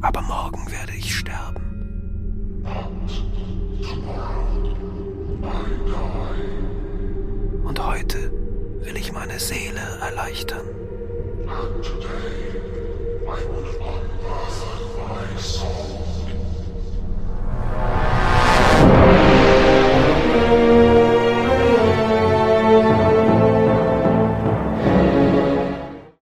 aber morgen werde ich sterben. Und heute will ich meine Seele erleichtern.